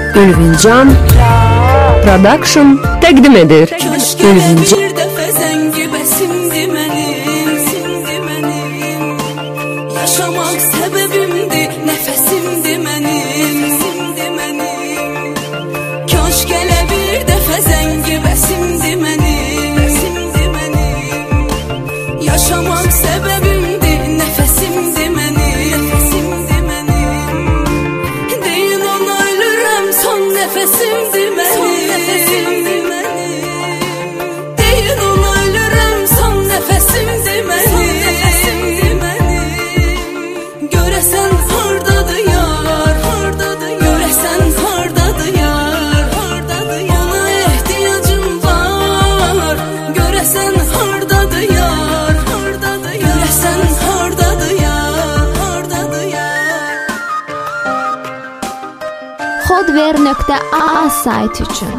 Ülvincan Production təqdim edir. Ülvincan bir dəfə zəngi bəsimdi mənim, yaşamaq səbəbimdir, nəfəsimdi mənim. Kaş gələ bir dəfə zəngi bəsimdi mənim, yaşamaq səbəbimdir, nəfəsimdi mənim. Deyin ona ölürəm, son nəfəsimdi mənim. Xodver.a sayt üçün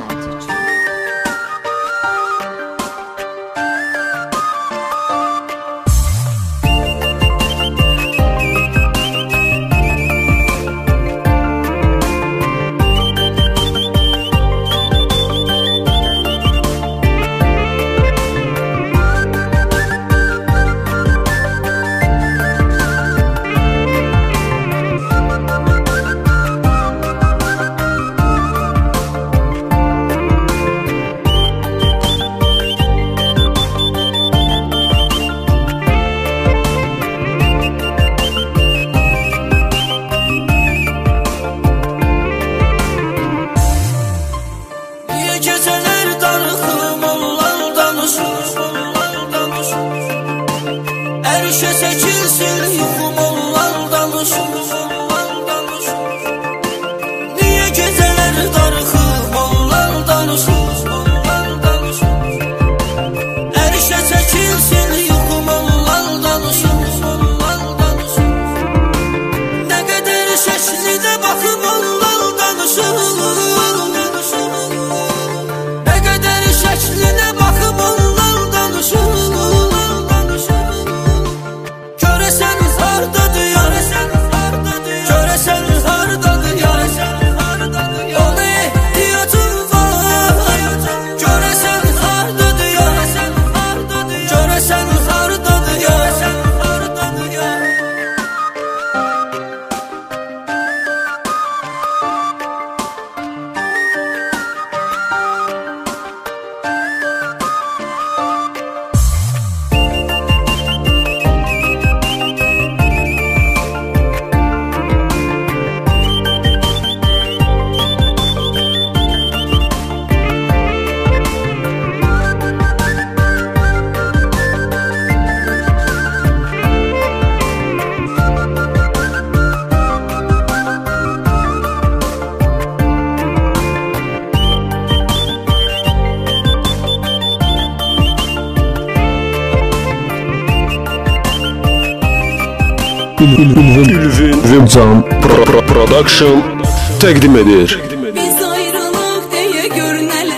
Ülvincan Production təqdim edir. Biz ayrılıq deyə görünəl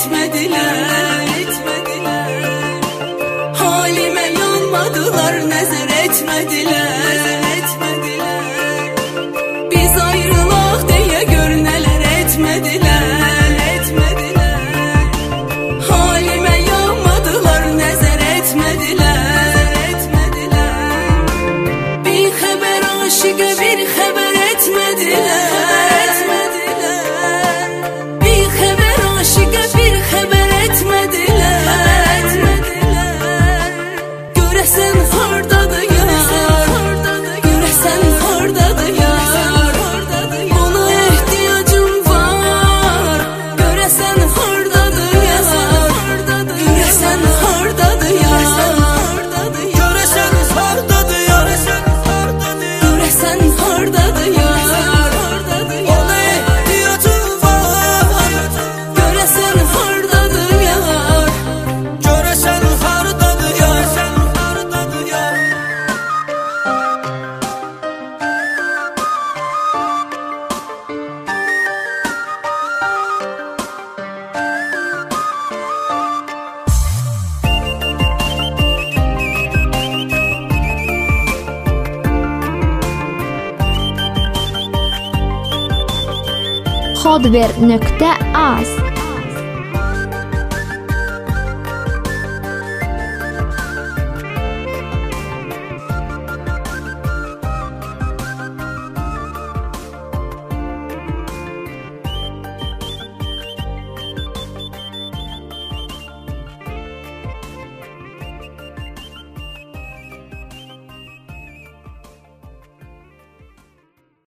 etmədilər. Halimə yanmadılar, nəzər etmədilər. Biz ayrılıq deyə görünələr etmədilər. Halimə yanmadılar, nəzər etmədilər. Bir xəbər aşıqa, bir xəbər etmədilər. Podver.az